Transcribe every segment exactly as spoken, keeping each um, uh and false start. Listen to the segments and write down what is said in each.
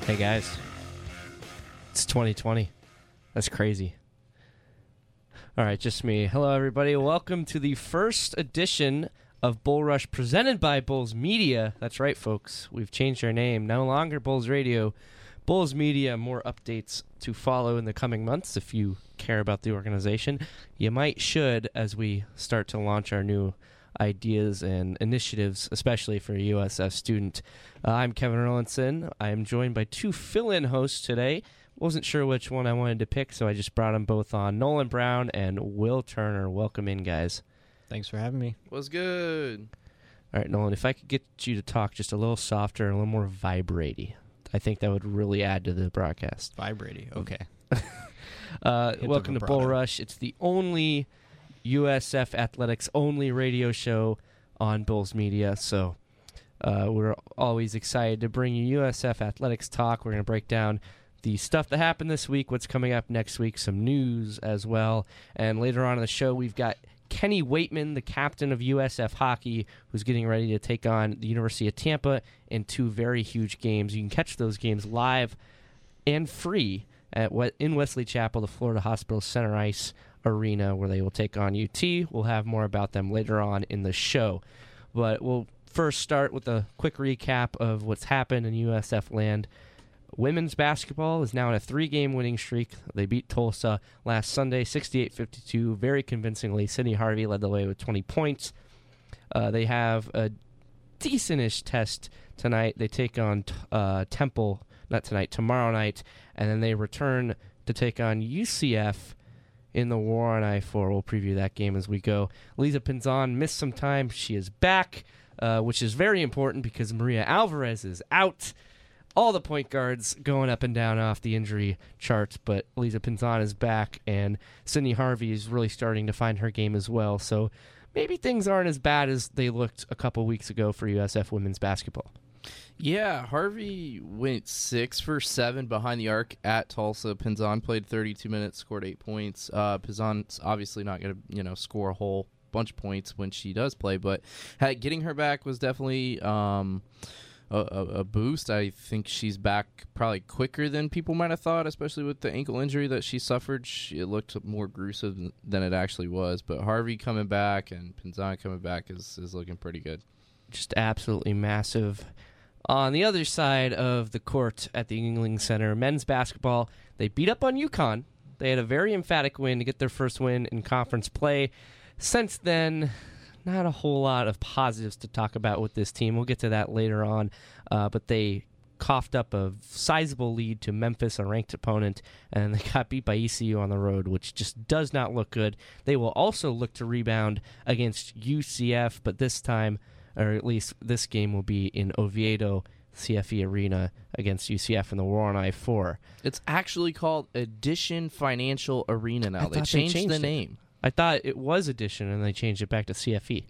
Hey guys, it's twenty twenty. That's crazy. All right, just me. Hello everybody. Welcome to the first edition of Bull Rush presented by Bulls Media. That's right, folks. We've changed our name. No longer Bulls Radio, Bulls Media. More updates to follow in the coming months. If you care about the organization, you might should as we start to launch our new ideas and initiatives, especially for a U S F student. Uh, I'm Kevin Erlandson. I am joined by two fill-in hosts today. Wasn't sure which one I wanted to pick, so I just brought them both on. Nolan Brown and Will Turner. Welcome in, guys. Thanks for having me. What's good? All right, Nolan, if I could get you to talk just a little softer and a little more vibraty, I think that would really add to the broadcast. Vibraty, okay. uh, welcome to Bull Rush. It's the only U S F Athletics only radio show on Bulls Media, so uh, we're always excited to bring you U S F Athletics talk. We're going to break down the stuff that happened this week, what's coming up next week, some news as well, and later on in the show we've got Kenny Waitman, the captain of U S F Hockey, who's getting ready to take on the University of Tampa in two very huge games. You can catch those games live and free at in Wesley Chapel, the Florida Hospital Center Ice Arena, where they will take on U T. We'll have more about them later on in the show. But we'll first start with a quick recap of what's happened in U S F land. Women's basketball is now in a three-game winning streak. They beat Tulsa last Sunday, sixty-eight fifty-two, very convincingly. Sydney Harvey led the way with twenty points. Uh, they have a decent-ish test tonight. They take on uh, Temple, not tonight, tomorrow night, and then they return to take on U C F in the War on I four. We'll preview that game as we go. Lisa Pinzon missed some time. She is back, uh, which is very important because Maria Alvarez is out. All the point guards going up and down off the injury charts, but Lisa Pinzon is back, and Sydney Harvey is really starting to find her game as well. So maybe things aren't as bad as they looked a couple weeks ago for U S F women's basketball. Yeah, Harvey went six for seven behind the arc at Tulsa. Pinzon played thirty-two minutes, scored eight points. Uh, Pinzon's obviously not going to, you know, score a whole bunch of points when she does play, but uh, getting her back was definitely um, a, a boost. I think she's back probably quicker than people might have thought, especially with the ankle injury that she suffered. She, it looked more gruesome than it actually was, but Harvey coming back and Pinzon coming back is, is looking pretty good. Just absolutely massive. On the other side of the court at the Yuengling Center, men's basketball, they beat up on UConn. They had a very emphatic win to get their first win in conference play. Since then, not a whole lot of positives to talk about with this team. We'll get to that later on. Uh, but they coughed up a sizable lead to Memphis, a ranked opponent, and they got beat by E C U on the road, which just does not look good. They will also look to rebound against U C F, but this time, or at least this game will be in Oviedo C F E Arena against U C F in the War on I four. It's actually called Addition Financial Arena now. They changed, they changed the it. name. I thought it was Addition, and they changed it back to C F E.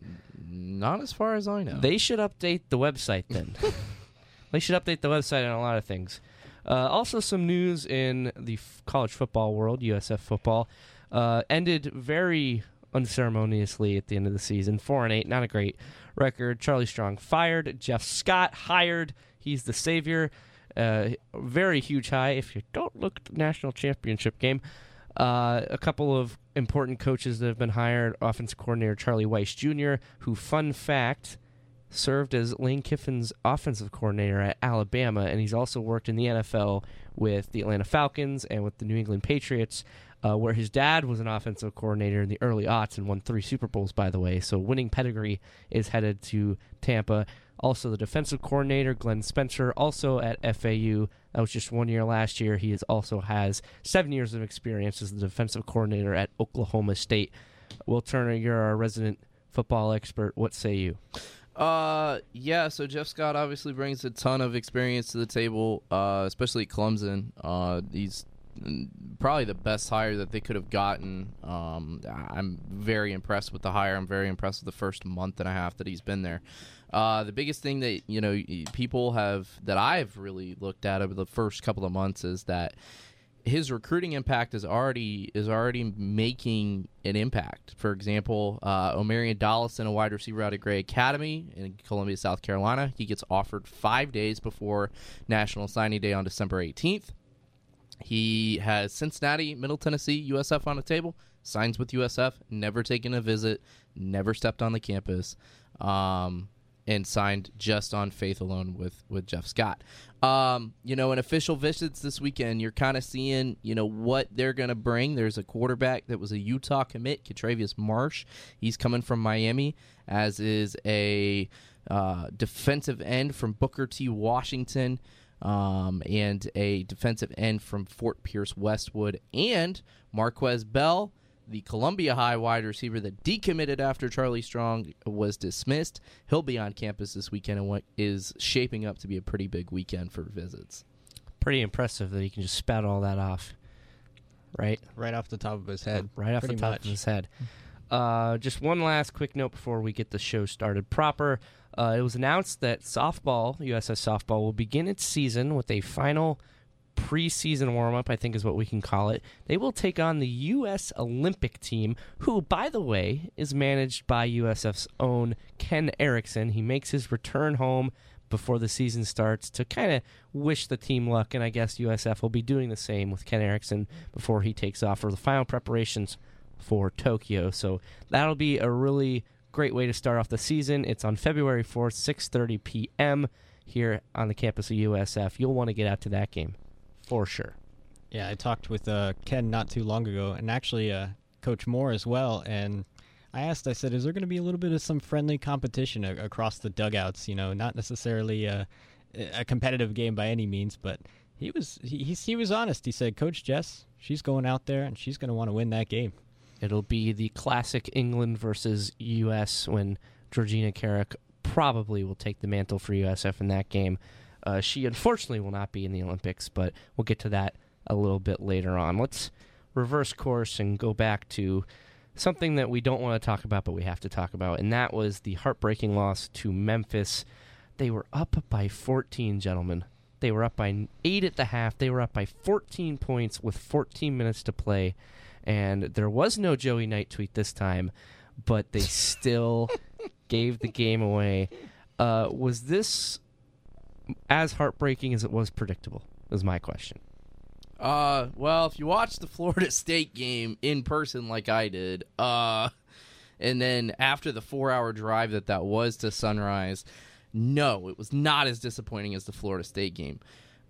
Not as far as I know. They should update the website then. They should update the website on a lot of things. Uh, also, some news in the f- college football world, U S F football, uh, ended very unceremoniously at the end of the season. Four and eight, not a great record. Charlie Strong fired. Jeff Scott hired. He's the savior. Uh, very huge high. If you don't look at the national championship game, uh, a couple of important coaches that have been hired. Offensive coordinator Charlie Weiss Junior, who, fun fact, served as Lane Kiffin's offensive coordinator at Alabama, and he's also worked in the N F L with the Atlanta Falcons and with the New England Patriots, uh, where his dad was an offensive coordinator in the early aughts and won three Super Bowls, by the way. So winning pedigree is headed to Tampa. Also, the defensive coordinator, Glenn Spencer, also at F A U. That was just one year last year. He is also has seven years of experience as the defensive coordinator at Oklahoma State. Will Turner, you're our resident football expert. What say you? Uh, yeah, so Jeff Scott obviously brings a ton of experience to the table, uh, especially at Clemson. Uh, he's probably the best hire that they could have gotten. Um, I'm very impressed with the hire. I'm very impressed with the first month and a half that he's been there. Uh, the biggest thing that, you know, people have, that I've really looked at over the first couple of months is that his recruiting impact is already is already making an impact. For example, uh, Omarion Dollison, a wide receiver out of Gray Academy in Columbia, South Carolina, he gets offered five days before National Signing Day on December eighteenth. He has Cincinnati, Middle Tennessee, U S F on the table, signs with U S F, never taken a visit, never stepped on the campus, um, and signed just on faith alone with, with Jeff Scott. Um, you know, in official visits this weekend, you're kind of seeing, you know, what they're going to bring. There's a quarterback that was a Utah commit, Ketravius Marsh. He's coming from Miami, as is a uh, defensive end from Booker T. Washington, um, and a defensive end from Fort Pierce Westwood, and Marquez Bell, the Columbia High wide receiver that decommitted after Charlie Strong was dismissed. He'll be on campus this weekend and what is shaping up to be a pretty big weekend for visits. Pretty impressive that he can just spout all that off, right? Right off the top of his head. Right off the top much. of his head. Uh, just one last quick note before we get the show started proper. Uh, it was announced that softball, U S S Softball, will begin its season with a final preseason warm-up, I think is what we can call it. They will take on the U S Olympic team, who, by the way, is managed by U S F's own Ken Erickson. He makes his return home before the season starts to kind of wish the team luck, and I guess U S F will be doing the same with Ken Erickson before he takes off for the final preparations for Tokyo. So that'll be a really great way to start off the season. It's on February fourth, six thirty p.m. here on the campus of U S F. You'll want to get out to that game. For sure. Yeah, I talked with uh, Ken not too long ago, and actually uh, Coach Moore as well, and I asked, I said, is there going to be a little bit of some friendly competition a- across the dugouts, you know, not necessarily a, a competitive game by any means, but he was he, he, he was honest. He said, Coach Jess, she's going out there, and she's going to want to win that game. It'll be the classic England versus U S when Georgina Carrick probably will take the mantle for U S F in that game. Uh, she unfortunately will not be in the Olympics, but we'll get to that a little bit later on. Let's reverse course and go back to something that we don't want to talk about, but we have to talk about, and that was the heartbreaking loss to Memphis. They were up by fourteen, gentlemen. They were up by eight at the half. They were up by fourteen points with fourteen minutes to play, and there was no Joey Knight tweet this time, but they still gave the game away. Uh, was this as heartbreaking as it was predictable, is my question. Uh, well, if you watch the Florida State game in person like I did, uh, and then after the four-hour drive that that was to Sunrise, no, it was not as disappointing as the Florida State game,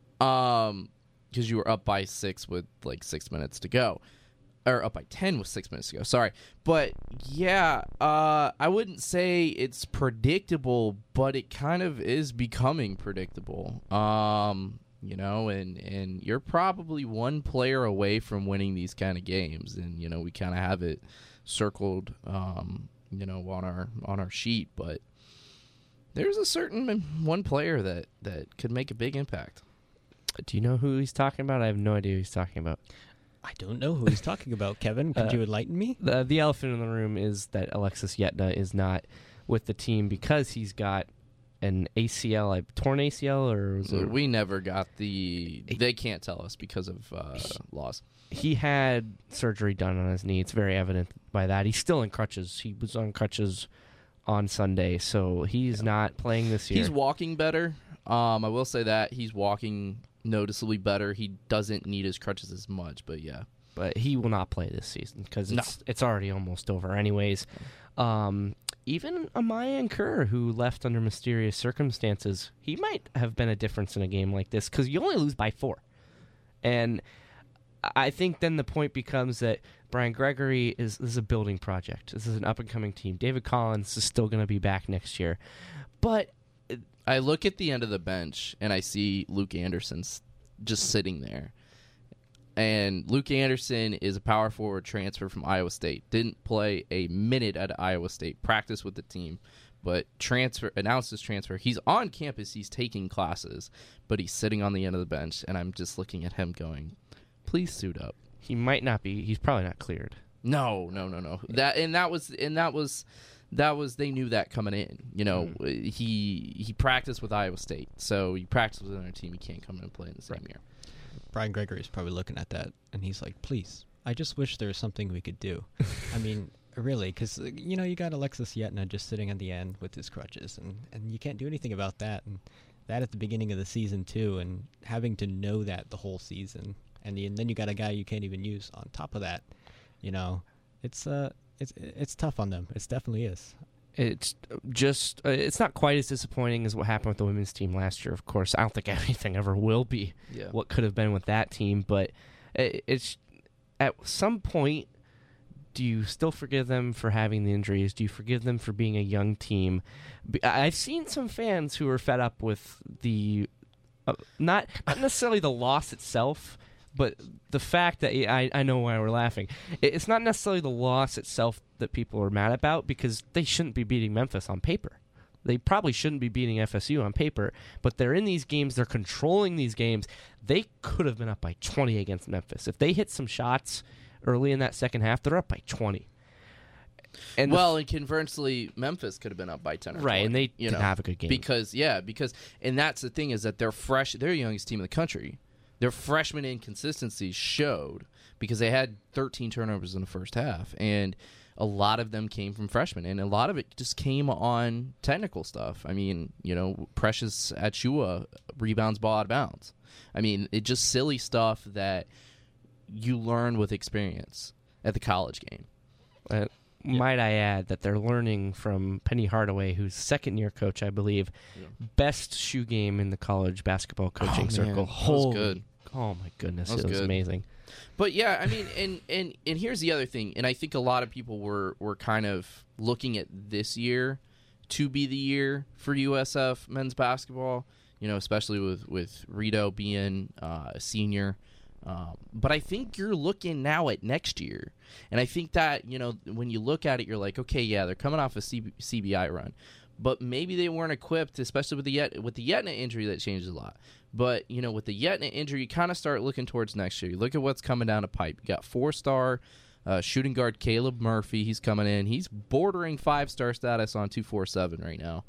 um, because you were up by six with like six minutes to go. Or up by ten with six minutes to go, sorry. But, yeah, uh, I wouldn't say it's predictable, but it kind of is becoming predictable. Um, you know, and, and you're probably one player away from winning these kind of games. And, you know, we kind of have it circled, um, you know, on our on our sheet. But there's a certain one player that, that could make a big impact. Do you know who he's talking about? I have no idea who he's talking about. I don't know who he's talking about, Kevin. Could uh, you enlighten me? The, the elephant in the room is that Alexis Yetna is not with the team because he's got an A C L, a torn A C L, or was it? We never got the. They can't tell us because of uh, he, laws. He had surgery done on his knee. It's very evident by that. He's still in crutches. He was on crutches on Sunday, so he's yeah. not playing this year. He's walking better. Um, I will say that he's walking noticeably better. He doesn't need his crutches as much, but yeah. But he will not play this season because it's, no. it's already almost over anyways. Um, even Amaya Kerr, who left under mysterious circumstances, he might have been a difference in a game like this because you only lose by four. And I think then the point becomes that Brian Gregory is, this is a building project. This is an up-and-coming team. David Collins is still going to be back next year. But I look at the end of the bench, and I see Luke Anderson just sitting there. And Luke Anderson is a power forward transfer from Iowa State. Didn't play a minute at Iowa State. Practiced with the team, but transfer announced his transfer. He's on campus. He's taking classes, but he's sitting on the end of the bench, and I'm just looking at him going, please suit up. He might not be. He's probably not cleared. No, no, no, no. That and that was and that was that was they knew that coming in. You know, mm. he he practiced with Iowa State, so he practiced with another team. He can't come in and play in the same right. year. Brian Gregory is probably looking at that, and he's like, please, I just wish there was something we could do. I mean, really, because, you know, you got Alexis Yetna just sitting at the end with his crutches, and, and you can't do anything about that. And that at the beginning of the season, too, and having to know that the whole season. And, the, and then you got a guy you can't even use on top of that. You know, it's uh, it's it's tough on them. It definitely is. It's just, uh, it's not quite as disappointing as what happened with the women's team last year, of course. I don't think anything ever will be yeah. what could have been with that team, but it, it's, at some point, do you still forgive them for having the injuries? Do you forgive them for being a young team? I've seen some fans who are fed up with the, uh, not, not necessarily the loss itself, but the fact that, I, I know why we're laughing. It's not necessarily the loss itself that people are mad about, because they shouldn't be beating Memphis on paper. They probably shouldn't be beating F S U on paper, but they're in these games, they're controlling these games. They could have been up by twenty against Memphis. If they hit some shots early in that second half, they're up by twenty. And well, f- and conversely, Memphis could have been up by ten or right, twenty, and they you didn't know, have a good game. Because, yeah, because, and that's the thing, is that they're fresh, they're the youngest team in the country. Their freshman inconsistencies showed because they had thirteen turnovers in the first half, and a lot of them came from freshmen, and a lot of it just came on technical stuff. I mean, you know, Precious Achua rebounds ball out of bounds. I mean, it just silly stuff that you learn with experience at the college game. Uh, yeah. Might I add that they're learning from Penny Hardaway, who's second-year coach, I believe. Yeah. Best shoe game in the college basketball coaching oh, circle. That was good. Oh, my goodness. Was it was good. amazing. But, yeah, I mean, and, and, and here's the other thing, and I think a lot of people were, were kind of looking at this year to be the year for U S F men's basketball, you know, especially with, with Rito being uh, a senior. Um, but I think you're looking now at next year. And I think that, you know, when you look at it, you're like, okay, yeah, they're coming off a C B I run. But maybe they weren't equipped, especially with the Yet- with the Yetna injury. That changes a lot. But, you know, with the Yetna injury, you kind of start looking towards next year. You look at what's coming down the pipe. You got four-star uh, shooting guard Caleb Murphy. He's coming in. He's bordering five-star status on two forty-seven right now.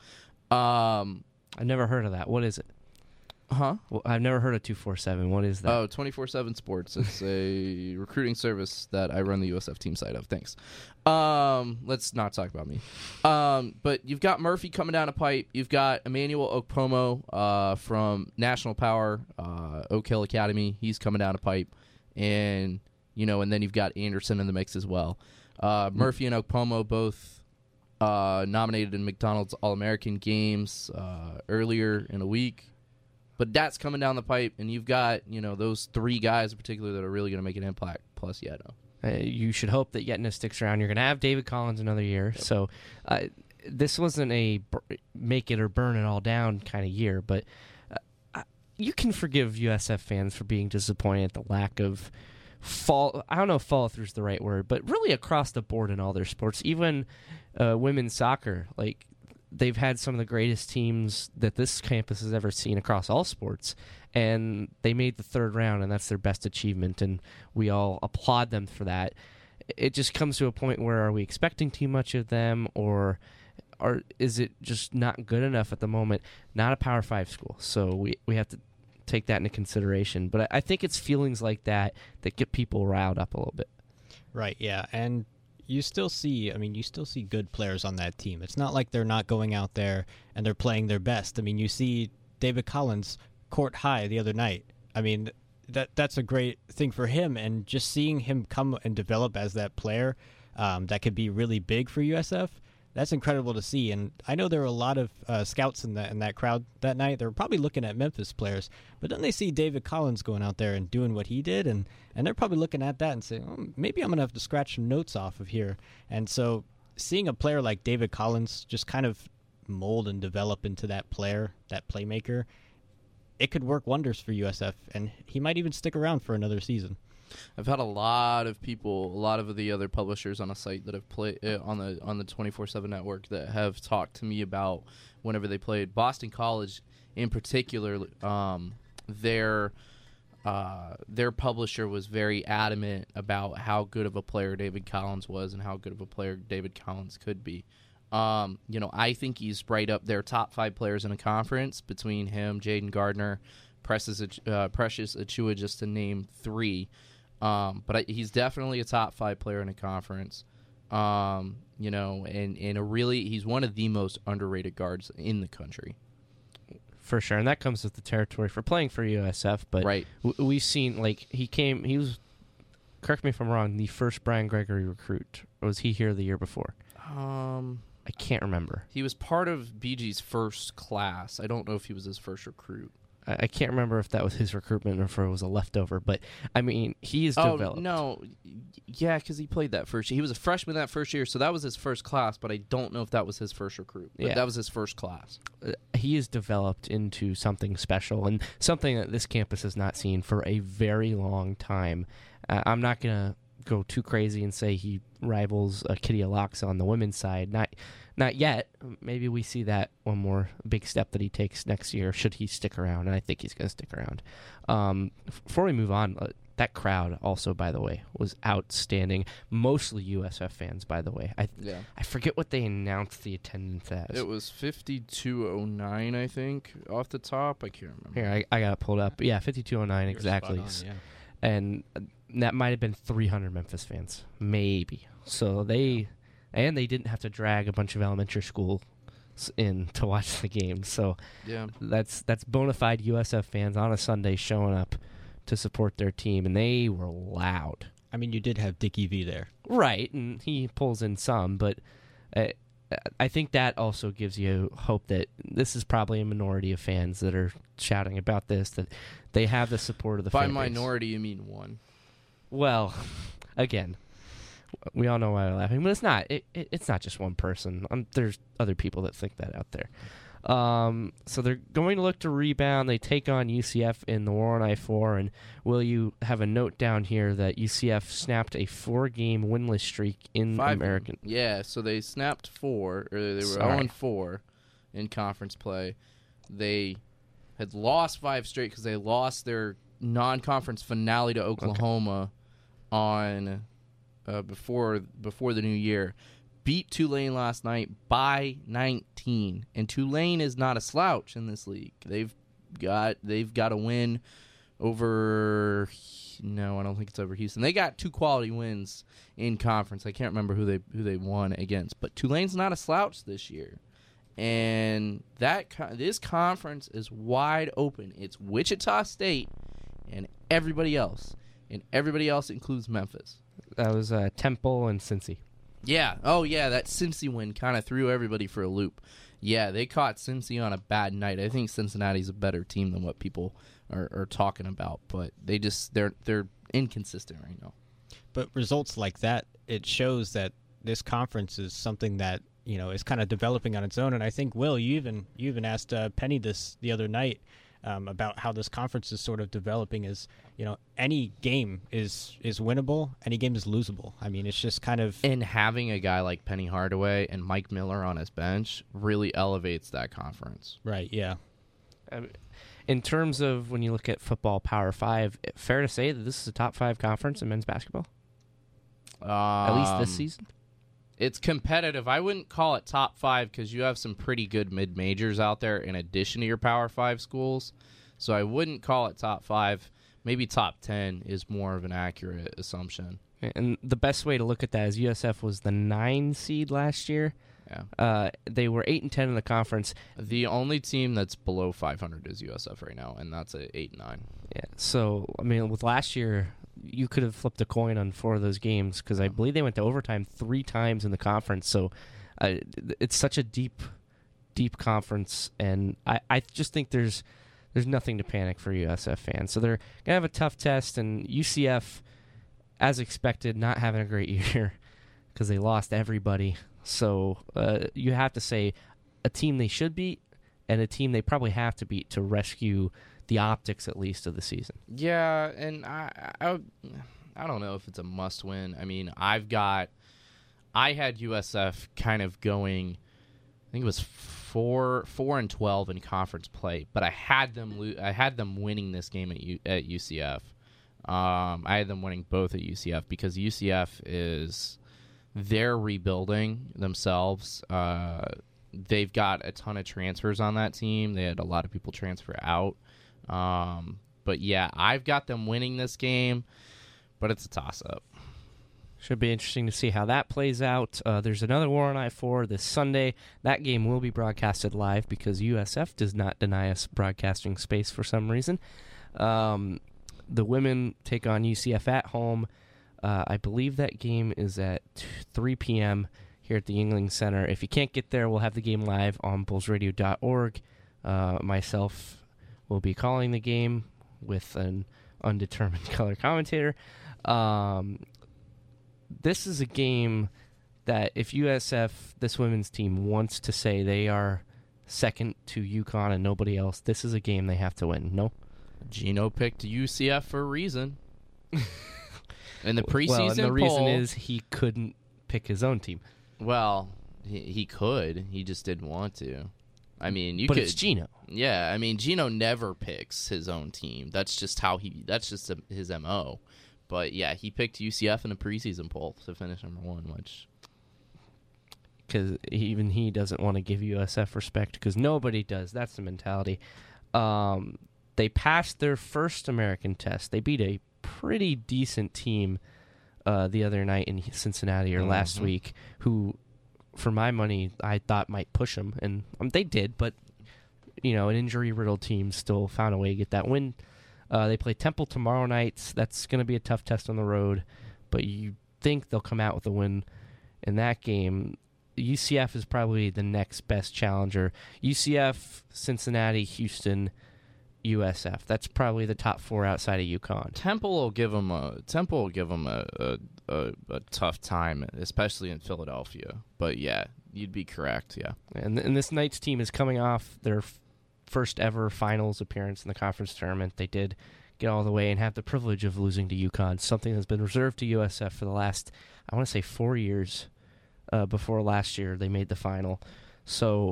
Um, I've never heard of that. What is it? Huh? Well, I've never heard of two forty-seven. What is that? Oh, twenty-four seven Sports. It's a recruiting service that I run the U S F team side of. Thanks. Um, let's not talk about me. Um, but you've got Murphy coming down a pipe. You've got Emmanuel Okpomo uh, from National Power, uh, Oak Hill Academy. He's coming down a pipe. And, you know, and then you've got Anderson in the mix as well. Uh, Murphy and Okpomo both uh, nominated in McDonald's All-American games uh, earlier in a week. But that's coming down the pipe, and you've got, you know, those three guys in particular that are really going to make an impact, plus Yetna. Uh, you should hope that Yetna sticks around. You're going to have David Collins another year. Yep. So uh, this wasn't a b- make it or burn it all down kind of year, but uh, you can forgive U S F fans for being disappointed at the lack of fall. I don't know if follow through is the right word, but really across the board in all their sports, even uh, women's soccer, like, they've had some of the greatest teams that this campus has ever seen across all sports, and they made the third round, and that's their best achievement, and we all applaud them for that. It just comes to a point where, are we expecting too much of them, or or is it just not good enough at the moment? Not a Power Five school, so we, we have to take that into consideration. But I, I think it's feelings like that that get people riled up a little bit. Right, yeah, and you still see, I mean, you still see good players on that team. It's not like they're not going out there and they're playing their best. I mean, you see David Collins court high the other night. I mean, that that's a great thing for him, and just seeing him come and develop as that player um, that could be really big for U S F, that's incredible to see. And I know there were a lot of uh, scouts in that in that crowd that night. They were probably looking at Memphis players, but then they see David Collins going out there and doing what he did, and, and they're probably looking at that and saying, oh, maybe I'm going to have to scratch some notes off of here. And so seeing a player like David Collins just kind of mold and develop into that player, that playmaker, it could work wonders for U S F, and he might even stick around for another season. I've had a lot of people, a lot of the other publishers on a site that have played uh, on the on the twenty-four seven network that have talked to me about whenever they played Boston College, in particular. Um, their uh, their publisher was very adamant about how good of a player David Collins was and how good of a player David Collins could be. Um, you know, I think he's right up there, top five players in a conference between him, Jaden Gardner, Precious, uh, Precious Achua, just to name three. Um, but I, he's definitely a top five player in the conference. Um, you know, and, and a really, he's one of the most underrated guards in the country. For sure, and that comes with the territory for playing for U S F. But right. w- we've seen, like, he came, he was, correct me if I'm wrong, the first Brian Gregory recruit. Or was he here the year before? Um, I can't remember. He was part of B G's first class. I don't know if he was his first recruit. I, I can't remember if that was his recruitment or if it was a leftover. But, I mean, he is oh, developed. no. Yeah, because he played that first year. He was a freshman that first year, so that was his first class, but I don't know if that was his first recruit. But yeah. that was his first class. Uh, he is developed into something special and something that this campus has not seen for a very long time. Uh, I'm not going to go too crazy and say he rivals uh, Kitty Aloxa on the women's side. Not not yet. Maybe we see that one more big step that he takes next year, should he stick around, and I think he's going to stick around. Um, f- before we move on, uh, that crowd also, by the way, was outstanding. Mostly U S F fans, by the way. I Yeah. I forget what they announced the attendance as. It was fifty-two oh nine, I think, off the top. I can't remember. Here, I, I got it pulled up. Yeah, fifty-two oh nine You're exactly. spot on, yeah. And uh, that might have been three hundred Memphis fans, maybe. So they, and they didn't have to drag a bunch of elementary schools in to watch the game. So Yeah. that's that's bona fide U S F fans on a Sunday showing up to support their team, and they were loud. I mean, you did have Dickie V there. Right, and he pulls in some, but uh, I think that also gives you hope that this is probably a minority of fans that are shouting about this, that they have the support of the By fan base. minority, you mean one. Well, again, we all know why we're laughing, but it's not. It, it, it's not just one person. Um, there's other people that think that out there. Um, so they're going to look to rebound. They take on U C F in the War on I four, and will you have a note down here that U C F snapped a four-game winless streak in Five American? Yeah, so they snapped four, or they were Sorry. oh and four in conference play. They had lost five straight because they lost their non-conference finale to Oklahoma on uh, before before the new year. Beat Tulane last night by nineteen, and Tulane is not a slouch in this league. They've got they've got a win over. No, I don't think it's over Houston. They got two quality wins in conference. I can't remember who they who they won against, but Tulane's not a slouch this year, and that this conference is wide open. It's Wichita State and everybody else, and everybody else includes Memphis. That was uh, Temple and Cincy. Yeah. Oh, yeah. That Cincy win kind of threw everybody for a loop. Yeah, they caught Cincy on a bad night. I think Cincinnati's a better team than what people are, are talking about, but they just they're they're inconsistent right now. But results like that, it shows that this conference is something that you know is kind of developing on its own. And I think, Will, you even you even asked uh, Penny this the other night. Um, about how this conference is sort of developing is, you know, any game is is winnable, any game is losable. I mean, it's just kind of... And having a guy like Penny Hardaway and Mike Miller on his bench really elevates that conference. Right, yeah. Um, in terms of when you look at football Power Five, fair to say that this is a top five conference in men's basketball? Um, At least this season? It's competitive. I wouldn't call it top five because you have some pretty good mid-majors out there in addition to your Power Five schools. So I wouldn't call it top five. Maybe top ten is more of an accurate assumption. And the best way to look at that is U S F was the nine seed last year. Yeah. Uh, they were eight and ten in the conference. The only team that's below five hundred is U S F right now, and that's at eight and nine. Yeah. So I mean, with last year, you could have flipped a coin on four of those games because I believe they went to overtime three times in the conference. So uh, it's such a deep, deep conference, and I, I just think there's there's nothing to panic for U S F fans. So they're gonna have a tough test, and U C F, as expected, not having a great year because they lost everybody. So uh, you have to say a team they should beat and a team they probably have to beat to rescue the optics, at least, of the season. Yeah, and I, I, I don't know if it's a must-win. I mean, I've got, I had U S F kind of going, I think it was four, four and twelve in conference play, but I had them, lo- I had them winning this game at U, at U C F. Um, I had them winning both at U C F because U C F is, they're rebuilding themselves. Uh, they've got a ton of transfers on that team. They had a lot of people transfer out. Um, but yeah, I've got them winning this game, but it's a toss-up. Should be interesting to see how that plays out. Uh, there's another War on I four this Sunday. That game will be broadcasted live because U S F does not deny us broadcasting space for some reason. Um, the women take on U C F at home. Uh, I believe that game is at three p.m. here at the Yuengling Center. If you can't get there, we'll have the game live on bulls radio dot org. Uh, myself will be calling the game with an undetermined color commentator. Um, this is a game that if U S F, this women's team, wants to say they are second to UConn and nobody else, this is a game they have to win. No? Gino picked U C F for a reason. In the preseason well, and the poll, reason is he couldn't pick his own team. Well, he, he could. He just didn't want to. I mean, you but could. It's Gino. Yeah, I mean, Gino never picks his own team. That's just how he. That's just a, his M O. But yeah, he picked U C F in the preseason poll to finish number one, which because even he doesn't want to give U S F respect because nobody does. That's the mentality. Um, they passed their first American test. They beat a pretty decent team uh, the other night in Cincinnati or mm-hmm. last week, who, for my money, I thought might push them, and um, they did. But you know, an injury-riddled team still found a way to get that win. Uh, they play Temple tomorrow night. That's going to be a tough test on the road, but you think they'll come out with a win in that game. U C F is probably the next best challenger. U C F, Cincinnati, Houston, U S F. That's probably the top four outside of UConn. Temple will give them a Temple will give them a, a, a, a tough time, especially in Philadelphia. But yeah, you'd be correct. Yeah, and and this night's team is coming off their f- first ever finals appearance in the conference tournament. They did get all the way and have the privilege of losing to UConn, something that's been reserved to U S F for the last, I want to say, four years. Uh, before last year, they made the final. So,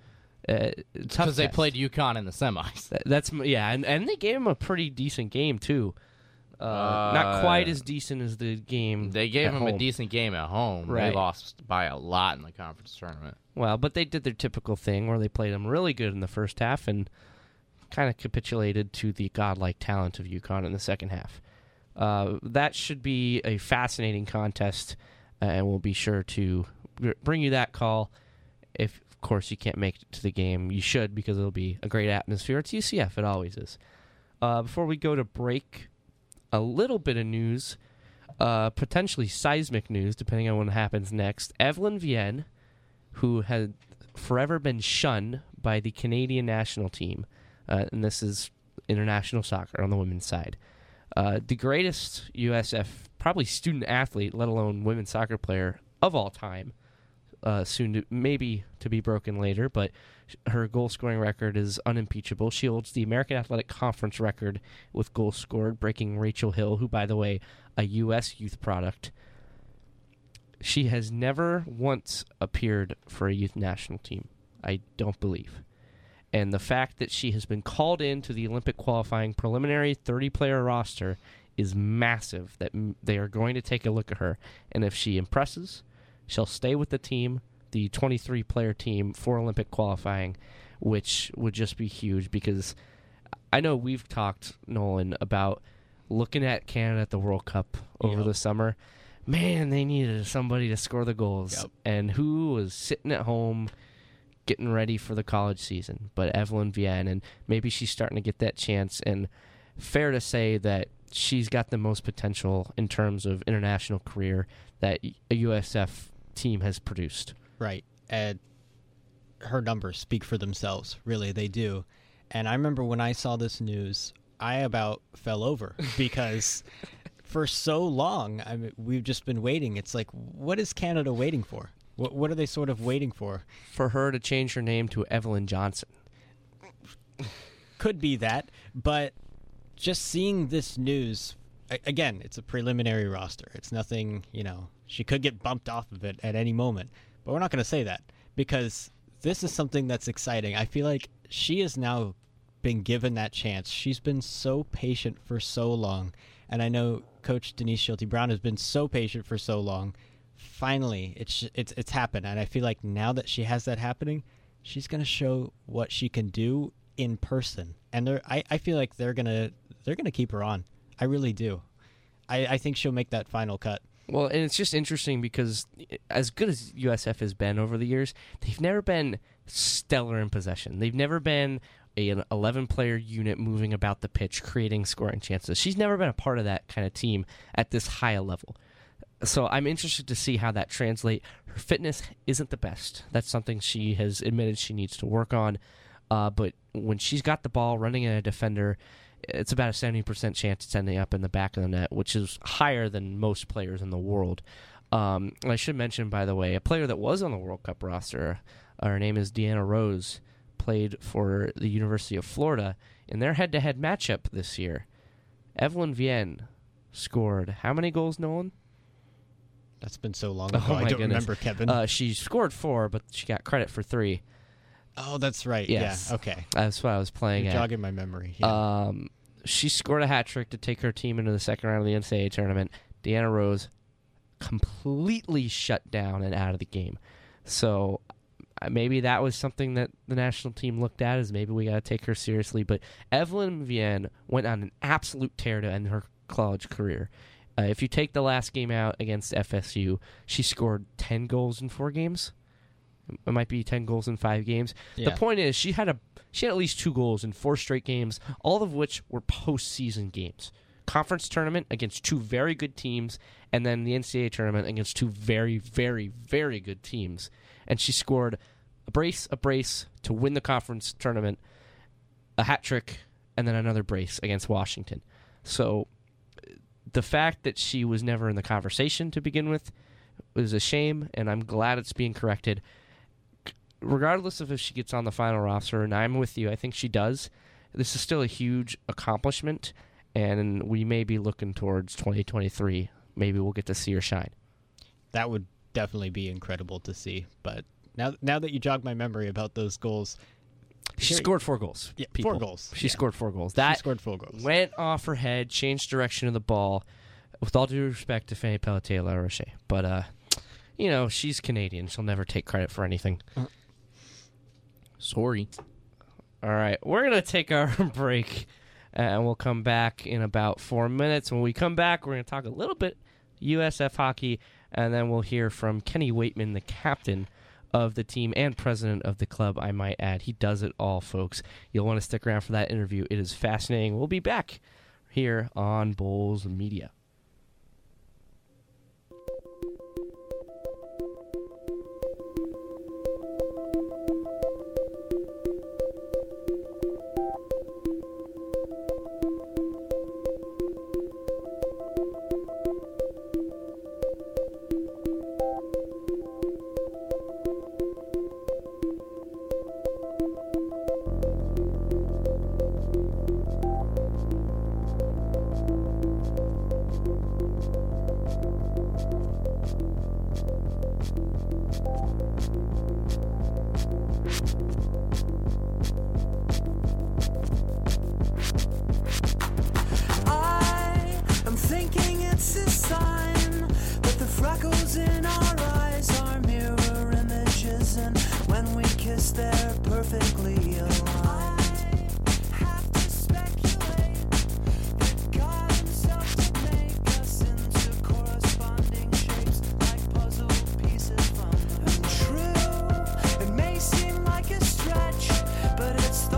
uh, because they played UConn in the semis. That, that's yeah, and, and they gave them a pretty decent game too. Uh, uh, not quite as decent as the game. They gave them home. a decent game at home. Right. They lost by a lot in the conference tournament. Well, but they did their typical thing where they played them really good in the first half and kind of capitulated to the godlike talent of UConn in the second half. Uh, that should be a fascinating contest. And we'll be sure to bring you that call. If, of course, you can't make it to the game, you should because it'll be a great atmosphere. It's U C F. It always is. Uh, before we go to break, a little bit of news, uh, potentially seismic news, depending on what happens next. Evelyn Vienne, who had forever been shunned by the Canadian national team, uh, and this is international soccer on the women's side, uh, the greatest U S F probably student athlete, let alone women's soccer player of all time, uh, soon to maybe to be broken later, but her goal scoring record is unimpeachable. She holds the American Athletic Conference record with goals scored, breaking Rachel Hill, who, by the way, a U S youth product. She has never once appeared for a youth national team, I don't believe. And the fact that she has been called into the Olympic qualifying preliminary thirty-player roster is massive, that m- they are going to take a look at her. And if she impresses, she'll stay with the team, the twenty-three player team for Olympic qualifying, which would just be huge because I know we've talked, Nolan, about looking at Canada at the World Cup over yep. the summer. Man, they needed somebody to score the goals. Yep. And who was sitting at home getting ready for the college season? But Evelyn Vienne, and maybe she's starting to get that chance. And fair to say that she's got the most potential in terms of international career that a U S F team has produced. Right. And her numbers speak for themselves. Really, they do. And I remember when I saw this news, I about fell over because for so long, I mean, we've just been waiting. It's like, what is Canada waiting for? What, what are they sort of waiting for? For her to change her name to Evelyn Johnson. Could be that, but just seeing this news, again, it's a preliminary roster. It's nothing, you know, she could get bumped off of it at any moment. But we're not going to say that because this is something that's exciting. I feel like she has now been given that chance. She's been so patient for so long. And I know Coach Denise Schilte-Brown has been so patient for so long. Finally, it's it's it's happened. And I feel like now that she has that happening, she's going to show what she can do in person. and they're I, I feel like they're gonna they're gonna keep her on. I really do. I, I think she'll make that final cut. Well, and it's just interesting because as good as U S F has been over the years, they've never been stellar in possession. They've never been a, an eleven-player unit moving about the pitch, creating scoring chances. She's never been a part of that kind of team at this high a level. So I'm interested to see how that translates. Her fitness isn't the best. That's something she has admitted she needs to work on. Uh, but when she's got the ball running at a defender, it's about a seventy percent chance it's ending up in the back of the net, which is higher than most players in the world. Um, and I should mention, by the way, a player that was on the World Cup roster, uh, her name is Deanna Rose, played for the University of Florida. In their head-to-head matchup this year, Evelyn Vienne scored how many goals, Nolan? That's been so long ago. Oh, my I don't goodness. remember, Kevin. Uh, she scored four, but she got credit for three. Oh, that's right. Yes. Yeah, okay. That's what I was playing You're at. jogging my memory. Yeah. Um, she scored a hat trick to take her team into the second round of the N C double A tournament. Deanna Rose completely shut down and out of the game. So uh, maybe that was something that the national team looked at, is maybe we got to take her seriously. But Evelyn Vienne went on an absolute tear to end her college career. Uh, if you take the last game out against F S U, she scored ten goals in four games. It might be ten goals in five games. Yeah. The point is, she had a she had at least two goals in four straight games, all of which were postseason games. Conference tournament against two very good teams, and then the N C double A tournament against two very, very, very good teams. And she scored a brace, a brace to win the conference tournament, a hat trick, and then another brace against Washington. So the fact that she was never in the conversation to begin with was a shame, and I'm glad it's being corrected. Regardless of if she gets on the final roster, and I'm with you, I think she does. This is still a huge accomplishment, and we may be looking towards twenty twenty-three. Maybe we'll get to see her shine. That would definitely be incredible to see. But now, now that you jog my memory about those goals, She Here- scored four goals. Yeah, people. four goals. She Yeah. scored four goals. That she scored four goals. went off her head, changed direction of the ball. With all due respect to Fanny Pelletier La Roche, but uh, you know, she's Canadian. She'll never take credit for anything. Sorry. All right, we're going to take our break, and we'll come back in about four minutes. When we come back, we're going to talk a little bit U S F hockey, and then we'll hear from Kenny Waitman, the captain of the team and president of the club, I might add. He does it all, folks. You'll want to stick around for that interview. It is fascinating. We'll be back here on Bulls Media. True, it may seem like a stretch, but it's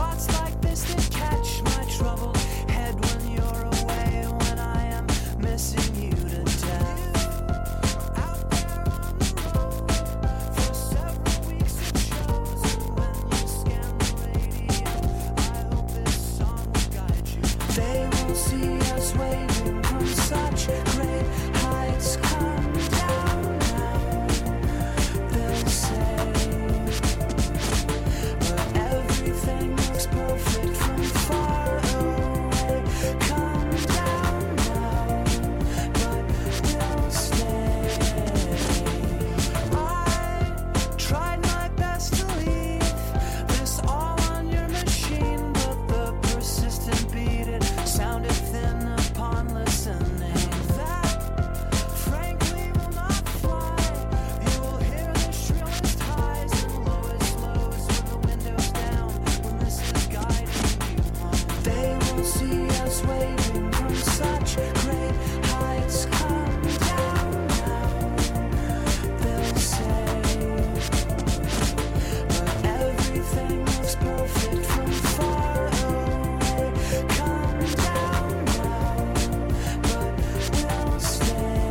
us waving from such great heights. Come down now, they'll say. But everything looks perfect from far away. Come down now, but we'll stay.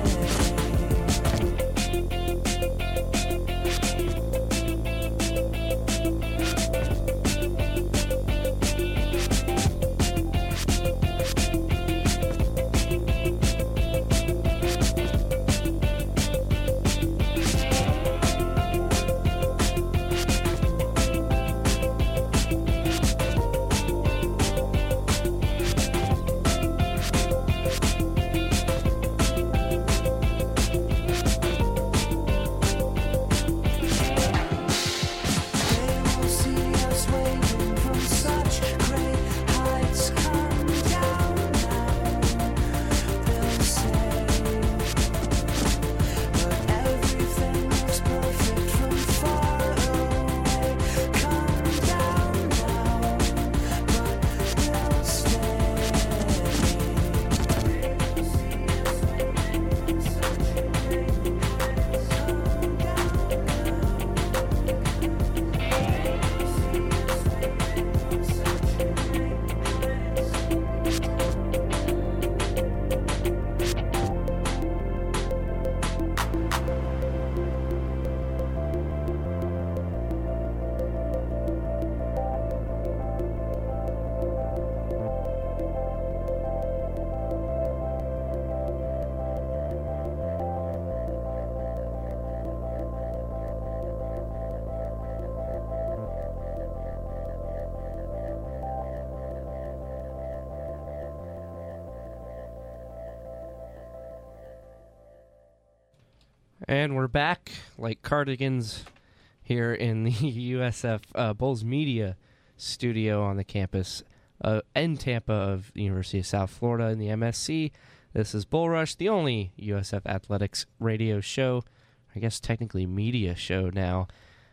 And we're back like cardigans here in the U S F uh, Bulls Media studio on the campus uh, in Tampa of the University of South Florida in the M S C. This is Bull Rush, the only U S F athletics radio show, I guess technically media show now,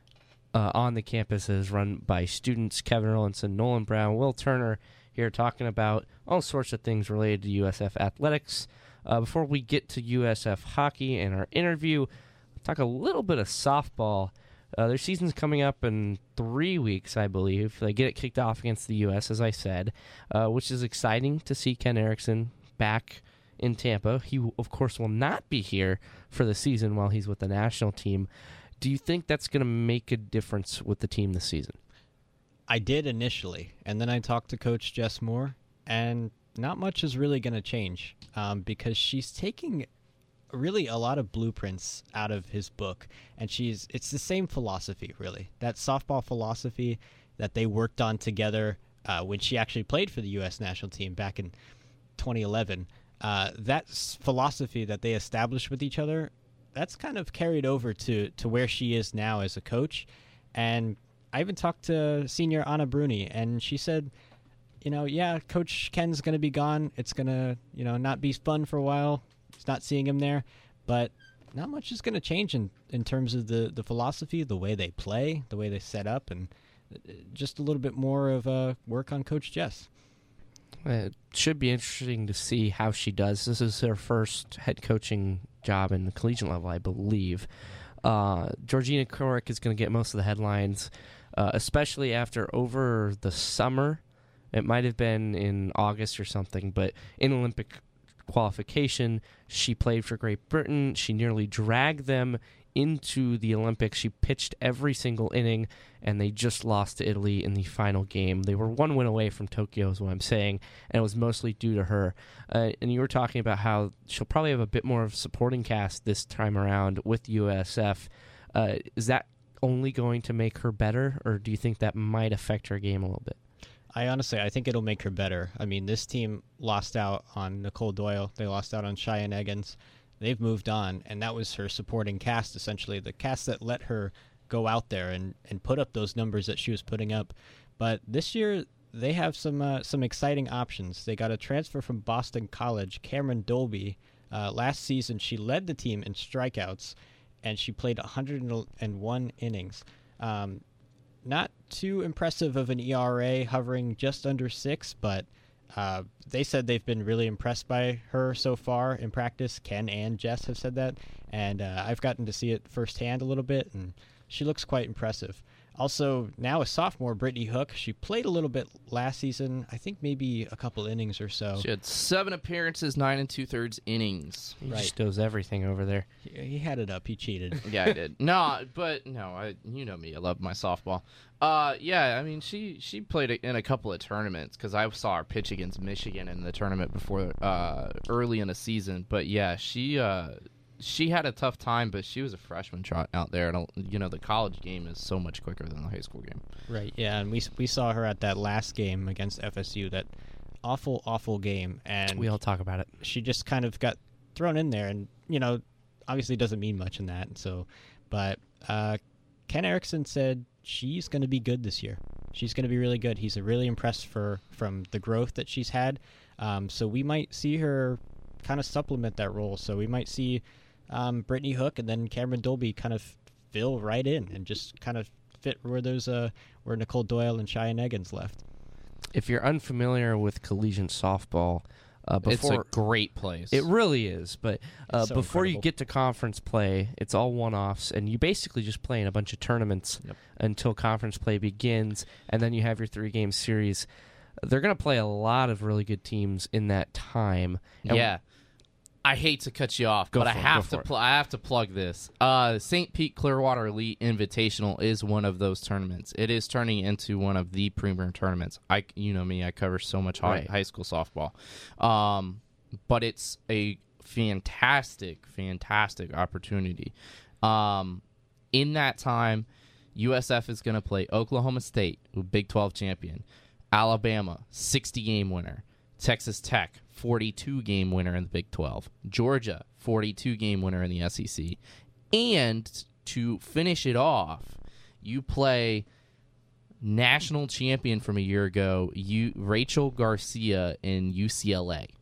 uh, on the campus. Is run by students Kevin Erlinson, Nolan Brown, Will Turner, here talking about all sorts of things related to U S F athletics. Uh, before we get to U S F hockey and our interview, we'll talk a little bit of softball. Uh, their season's coming up in three weeks, I believe. They get it kicked off against the U S, as I said, uh, which is exciting to see Ken Erickson back in Tampa. He, of course, will not be here for the season while he's with the national team. Do you think that's going to make a difference with the team this season? I did initially, and then I talked to Coach Jess Moore, and not much is really going to change um, because she's taking really a lot of blueprints out of his book, and she's it's the same philosophy, really. That softball philosophy that they worked on together uh, when she actually played for the U S national team back in twenty eleven. Uh, that s- philosophy that they established with each other, that's kind of carried over to, to where she is now as a coach. And I even talked to senior Anna Bruni, and she said, you know, yeah, Coach Ken's going to be gone. It's going to, you know, not be fun for a while. It's not seeing him there. But not much is going to change in, in terms of the, the philosophy, the way they play, the way they set up, and just a little bit more of uh, work on Coach Jess. It should be interesting to see how she does. This is her first head coaching job in the collegiate level, I believe. Uh, Georgina Corrick is going to get most of the headlines, uh, especially after over the summer. It might have been in August or something, but in Olympic qualification, she played for Great Britain. She nearly dragged them into the Olympics. She pitched every single inning, and they just lost to Italy in the final game. They were one win away from Tokyo, is what I'm saying, and it was mostly due to her. Uh, and you were talking about how she'll probably have a bit more of a supporting cast this time around with U S F. Uh, is that only going to make her better, or do you think that might affect her game a little bit? I honestly, I think it'll make her better. I mean, this team lost out on Nicole Doyle. They lost out on Cheyenne Eggins. They've moved on, and that was her supporting cast, essentially, the cast that let her go out there and, and put up those numbers that she was putting up. But this year, they have some uh, some exciting options. They got a transfer from Boston College, Cameron Dolby. Uh, last season, she led the team in strikeouts, and she played one hundred one innings. Um, not too impressive of an E R A, hovering just under six, but Uh, they said they've been really impressed by her so far in practice. Ken and Jess have said that, and uh, I've gotten to see it firsthand a little bit, and she looks quite impressive. Also, now a sophomore, Brittany Hook. She played a little bit last season. I think maybe a couple innings or so. She had seven appearances, nine and two-thirds innings. He Right. just does everything over there. He, he had it up. He cheated. Yeah, I did. No, but no, I you know me. I love my softball. Uh, yeah, I mean she she played in a couple of tournaments because I saw her pitch against Michigan in the tournament before uh early in the season. But yeah, she uh she had a tough time, but she was a freshman trot out there, and you know the college game is so much quicker than the high school game. Right, yeah, and we we saw her at that last game against F S U, that awful, awful game, and We all talk about it. she just kind of got thrown in there, and, you know, obviously doesn't mean much in that, so, but uh, Ken Erickson said she's going to be good this year. She's going to be really good. He's really impressed for from the growth that she's had, um, so we might see her kind of supplement that role, so we might see um, Brittany Hook and then Cameron Dolby kind of fill right in and just kind of fit where those uh where Nicole Doyle and Cheyenne Eggins left. If you're unfamiliar with collegiate softball, uh, before It's a great place. it really is, but uh, It's so before you incredible. get to conference play, it's all one-offs, and you basically just play in a bunch of tournaments Yep. until conference play begins, and then you have your three-game series. They're going to play a lot of really good teams in that time. And Yeah. I hate to cut you off, Go but I for it, have go to for it. pl- I have to plug this. Uh, Saint Pete Clearwater Elite Invitational is one of those tournaments. It is turning into one of the premier tournaments. I, you know me, I cover so much high, Right. high school softball, um, but it's a fantastic, fantastic opportunity. Um, in that time, U S F is going to play Oklahoma State, who Big twelve champion, Alabama, sixty game winner. Texas Tech, forty-two game winner in the Big twelve. Georgia, forty-two game winner in the S E C. And to finish it off, you play national champion from a year ago, you, Rachel Garcia in U C L A.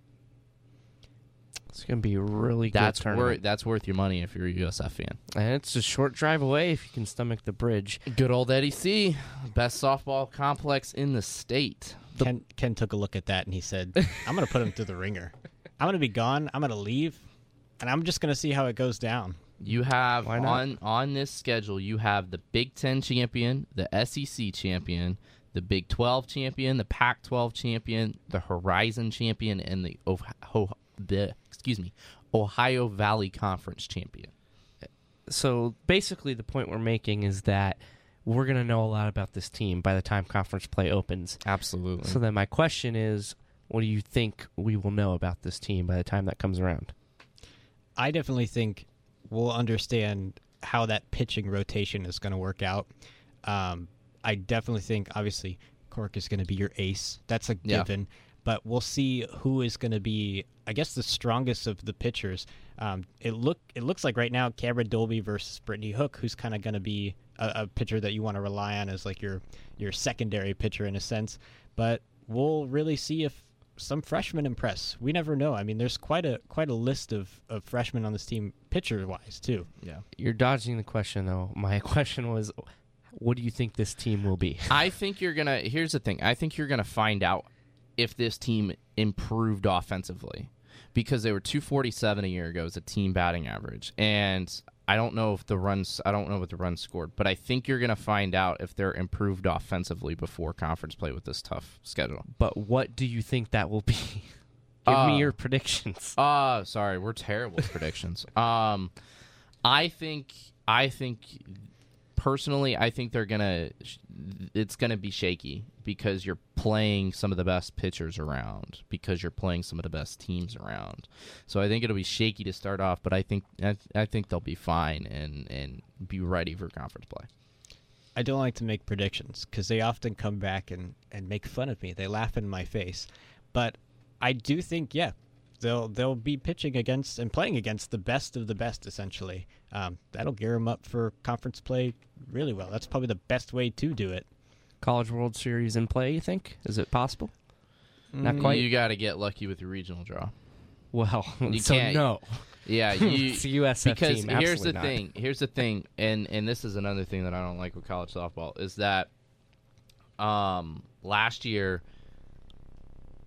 It's going to be a really That's good tournament. worth that's worth your money if you're a U S F fan. And it's a short drive away if you can stomach the bridge. Good old Eddie C, best softball complex in the state. Ken Ken took a look at that and he said, "I'm going to put him through the ringer. I'm going to be gone. I'm going to leave, and I'm just going to see how it goes down." You have Why not? on on this schedule, you have the Big Ten champion, the S E C champion, the Big twelve champion, the Pac twelve champion, the Horizon champion, and the Ohio, the excuse me, Ohio Valley Conference champion. So basically the point we're making is that we're going to know a lot about this team by the time conference play opens. Absolutely. So then my question is, what do you think we will know about this team by the time that comes around? I definitely think we'll understand how that pitching rotation is going to work out. Um, I definitely think, obviously, Cork is going to be your ace. That's a Yeah. given. But we'll see who is going to be, I guess, the strongest of the pitchers. Um, it look it looks like right now Cameron Dolby versus Brittany Hook, who's kind of going to be a, a pitcher that you want to rely on as like your your secondary pitcher in a sense. But we'll really see if some freshmen impress. We never know. I mean, there's quite a quite a list of, of freshmen on this team, pitcher wise too. Yeah. You're dodging the question, though. My question was, what do you think this team will be? I think you're gonna. Here's the thing. I think you're gonna find out if this team improved offensively, because they were two forty-seven a year ago as a team batting average, and I don't know if the runs. I don't know what the runs scored, but I think you're gonna find out if they're improved offensively before conference play with this tough schedule. But what do you think that will be? Give Uh, me your predictions. Uh sorry, we're terrible at predictions. Um, I think. I think. Personally, I think they're gonna. It's gonna be shaky because you're playing some of the best pitchers around, because you're playing some of the best teams around. So I think it'll be shaky to start off, but I think I, I think they'll be fine and and be ready for conference play. I don't like to make predictions because they often come back and, and make fun of me. They laugh in my face. But I do think, yeah, they'll they'll be pitching against and playing against the best of the best, essentially. Um, that'll gear them up for conference play really well. That's probably the best way to do it. College World Series in play, you think? Is it possible? Not Mm, quite. You got to get lucky with your regional draw. Well, You so can't- no. Yeah, you. It's a U S F Because team. here's the Absolutely not. thing. Here's the thing, and and this is another thing that I don't like with college softball is that, um, last year,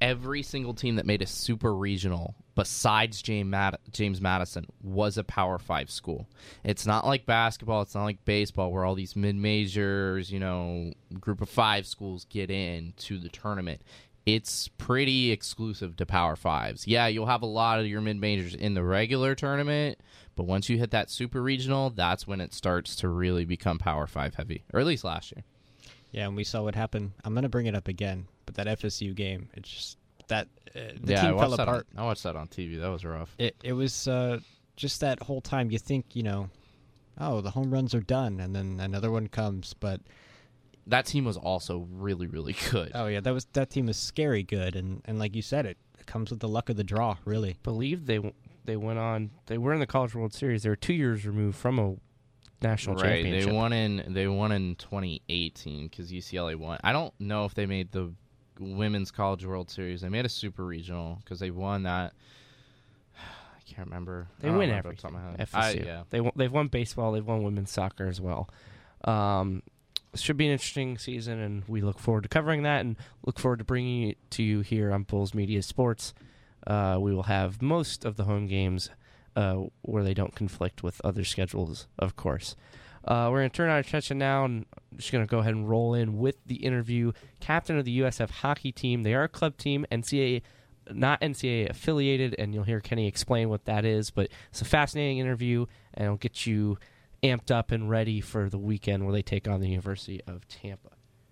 every single team that made a super regional besides James, Mad- James Madison was a Power Five school. It's not like basketball. It's not like baseball where all these mid-majors, you know, group of five schools get in to the tournament. It's pretty exclusive to Power Fives. Yeah, you'll have a lot of your mid-majors in the regular tournament, but once you hit that super regional, that's when it starts to really become Power Five heavy, or at least last year. Yeah, and we saw what happened. I'm going to bring it up again, but that F S U game, it's just that uh, the yeah, team I watched fell that apart. On, I watched that on T V. That was rough. It it was uh, just that whole time you think, you know, oh, the home runs are done, and then another one comes, but that team was also really, really good. oh yeah, that was that team was scary good, and, and like you said, it, it comes with the luck of the draw, really. Believe they they went on. They were in the College World Series. They were two years removed from a national right, championship. they won in they won in twenty eighteen because U C L A won. I don't know if they made the Women's College World Series. They made a super regional because they won that. I can't remember. They I win remember off the top everything. of my head. F S U. I, yeah. They won, they've won baseball. They've won women's soccer as well. Um, should be an interesting season, and we look forward to covering that and look forward to bringing it to you here on Bulls Media Sports. Uh, we will have most of the home games uh, where they don't conflict with other schedules, of course. Uh, we're going to turn our attention now, and I'm just going to go ahead and roll in with the interview. Captain of the U S F hockey team. They are a club team, N C A A, not N C A A affiliated, and you'll hear Kenny explain what that is. But it's a fascinating interview, and it'll get you amped up and ready for the weekend where they take on the University of Tampa.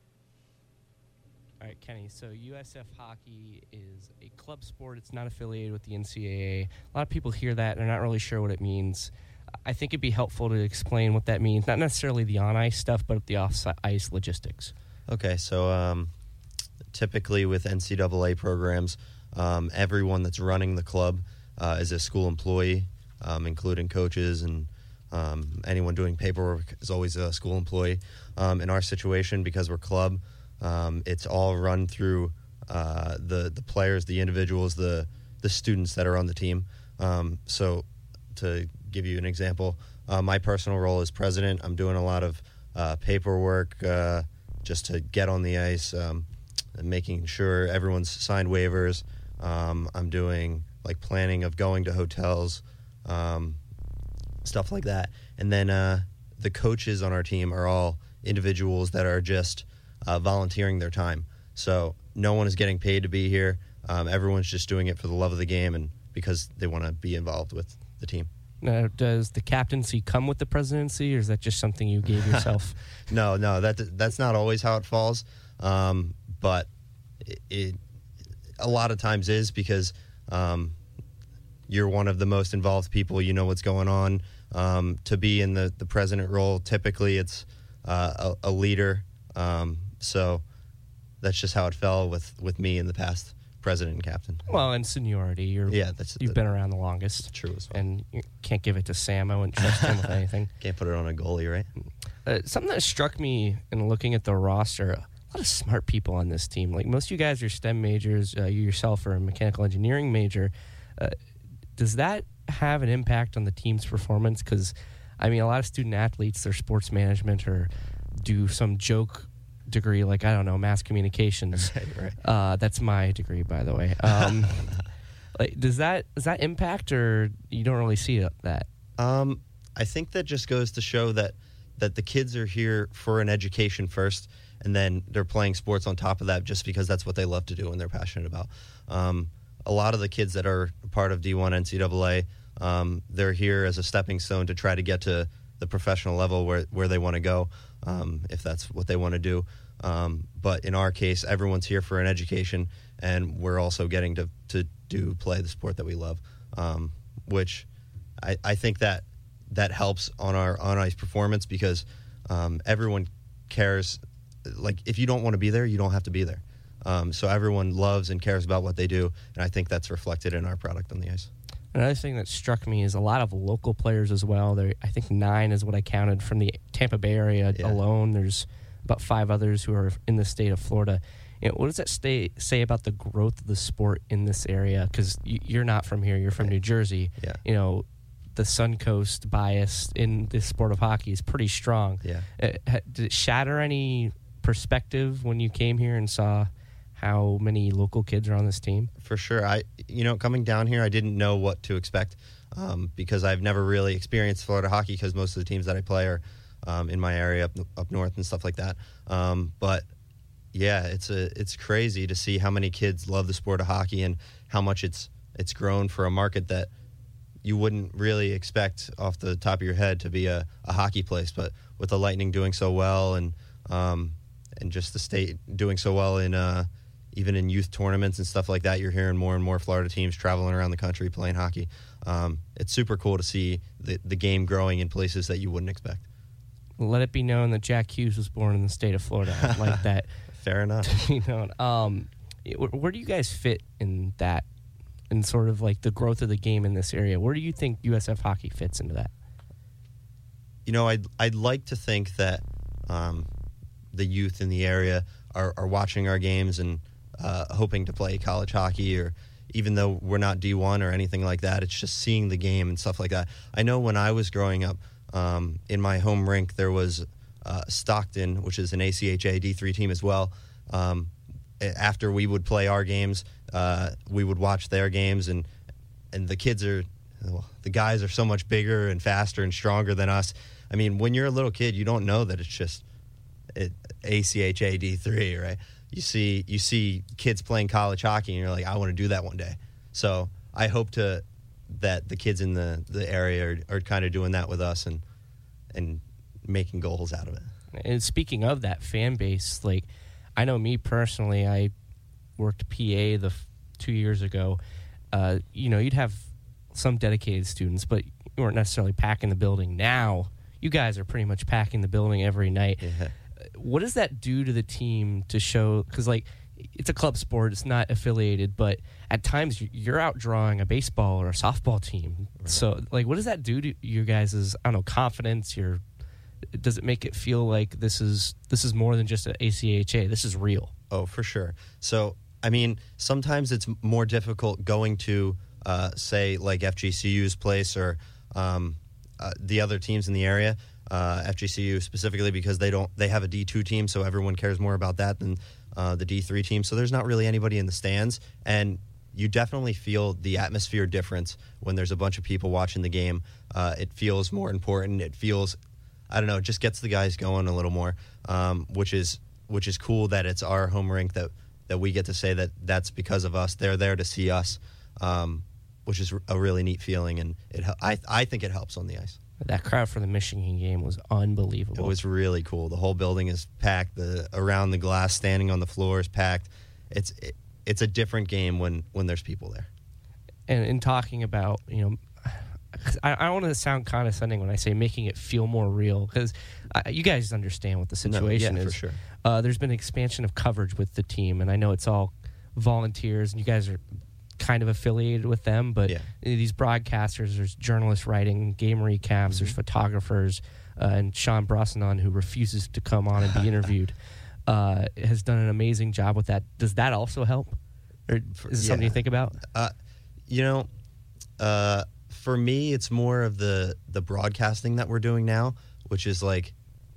All right, Kenny, so U S F hockey is a club sport. It's not affiliated with the N C A A. A lot of people hear that, and they're not really sure what it means. I think it'd be helpful to explain what that means, not necessarily the on-ice stuff, but the off-ice logistics. Okay, so um, typically with N C double A programs, um, everyone that's running the club uh, is a school employee, um, including coaches and um, anyone doing paperwork is always a school employee. Um, in our situation, because we're club, um, it's all run through uh, the the players, the individuals, the the students that are on the team. Um, so to give you an example, uh, my personal role is president. I'm doing a lot of uh, paperwork uh, just to get on the ice, um, and making sure everyone's signed waivers. Um, I'm doing like planning of going to hotels, um, stuff like that. And then uh, the coaches on our team are all individuals that are just uh, volunteering their time. So no one is getting paid to be here. Um, everyone's just doing it for the love of the game and because they want to be involved with the team. Now, does the captaincy come with the presidency, or is that just something you gave yourself? no, no, that that's not always how it falls, um, but it, it a lot of times is because um, you're one of the most involved people. You know what's going on. Um, to be in the, the president role, typically it's uh, a, a leader. Um, so that's just how it fell with, with me in the past. President and captain. Well, and seniority. You're, yeah, that's you've that, been around the longest. True as well. And you can't give it to Sam. I wouldn't trust him with anything. Can't put it on a goalie, right? Uh, something that struck me in looking at the roster, a lot of smart people on this team. Like most of you guys are STEM majors. Uh, you yourself are a mechanical engineering major. Uh, does that have an impact on the team's performance? Because, I mean, a lot of student athletes, they're sports management or do some joke degree, like, I don't know, mass communications. Right, right. Uh, that's my degree, by the way. Um, like, does that does that impact, or you don't really see it, that? Um, I think that just goes to show that that the kids are here for an education first, and then they're playing sports on top of that just because that's what they love to do and they're passionate about. Um, a lot of the kids that are part of D one N C double A, um, they're here as a stepping stone to try to get to the professional level where, where they want to go, um, if that's what they want to do. Um, but in our case, everyone's here for an education, and we're also getting to, to do play the sport that we love, um, which I, I think that that helps on our on-ice performance because um, everyone cares. Like, if you don't want to be there, you don't have to be there. Um, so everyone loves and cares about what they do, and I think that's reflected in our product on the ice. Another thing that struck me is a lot of local players as well. There, I think nine is what I counted from the Tampa Bay area Yeah. alone. There's about five others who are in the state of Florida. You know, what does that stay, say about the growth of the sport in this area? Because you're not from here. You're from Right. New Jersey. Yeah. You know, the Suncoast bias in this sport of hockey is pretty strong. Yeah. Uh, ha- did it shatter any perspective when you came here and saw how many local kids are on this team? For sure. I, you know, coming down here, I didn't know what to expect um, because I've never really experienced Florida hockey because most of the teams that I play are um, in my area up up north and stuff like that. Um, but yeah, it's a it's crazy to see how many kids love the sport of hockey and how much it's it's grown for a market that you wouldn't really expect off the top of your head to be a, a hockey place. But with the Lightning doing so well and um, and just the state doing so well in uh, even in youth tournaments and stuff like that, you're hearing more and more Florida teams traveling around the country playing hockey. Um, it's super cool to see the, the game growing in places that you wouldn't expect. Let it be known that Jack Hughes was born in the state of Florida. I like that. Fair enough. You know, um, where do you guys fit in that, in sort of like the growth of the game in this area? Where do you think U S F hockey fits into that? You know, I'd I'd like to think that um, the youth in the area are, are watching our games and uh, hoping to play college hockey, or even though we're not D one or anything like that, it's just seeing the game and stuff like that. I know when I was growing up, um, in my home rink, there was uh, Stockton, which is an A C H A D three team as well. Um, after we would play our games, uh, we would watch their games, and and the kids are, well, the guys are so much bigger and faster and stronger than us. I mean, when you're a little kid, you don't know that it's just it, A C H A D three, right? You see you see kids playing college hockey, and you're like, I want to do that one day. So I hope to that the kids in the, the area are, are kind of doing that with us and and making goals out of it. And speaking of that fan base, like, I know me personally, I worked P A the f- two years ago. Uh, you know, you'd have some dedicated students, but you weren't necessarily packing the building. Now, you guys are pretty much packing the building every night. Yeah. What does that do to the team to show? Because, like, it's a club sport, it's not affiliated, but at times you're outdrawing a baseball or a softball team. Right. So, like, what does that do to you guys' I don't know, confidence? Your does it make it feel like this is this is more than just an A C H A? This is real. Oh, for sure. So, I mean, sometimes it's more difficult going to, uh, say, like F G C U's place or um, uh, the other teams in the area. Uh, F G C U specifically because they don't they have a D two team, so everyone cares more about that than uh, the D three team. So there's not really anybody in the stands, and you definitely feel the atmosphere difference when there's a bunch of people watching the game. Uh, it feels more important. It feels, I don't know, it just gets the guys going a little more, um, which is which is cool that it's our home rink that that we get to say that that's because of us. They're there to see us, um, which is a really neat feeling, and it I I think it helps on the ice. That crowd for the Michigan game was unbelievable. It was really cool. The whole building is packed. The around the glass, standing on the floor is packed. It's it, it's a different game when, when there's people there. And in talking about, you know, I, I don't want to sound condescending when I say making it feel more real, because you guys understand what the situation no, yeah, is. For sure. Uh, there's been an expansion of coverage with the team, and I know it's all volunteers, and you guys are kind of affiliated with them, but yeah. these broadcasters, there's journalists writing game recaps, mm-hmm. there's photographers, uh, and Sean Brosnan, who refuses to come on and be interviewed, uh, has done an amazing job with that. Does that also help? Or is it something yeah. you think about? Uh, you know, uh, for me, it's more of the, the broadcasting that we're doing now, which is like